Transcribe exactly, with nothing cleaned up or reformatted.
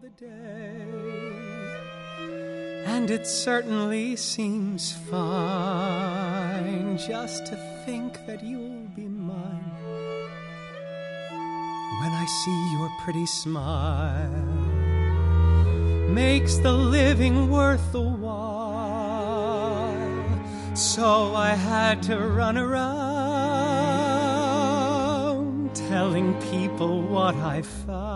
the day. And it certainly seems fine just to think that you'll be mine. When I see your pretty smile, makes the living worth the while. So I had to run around telling people what I found.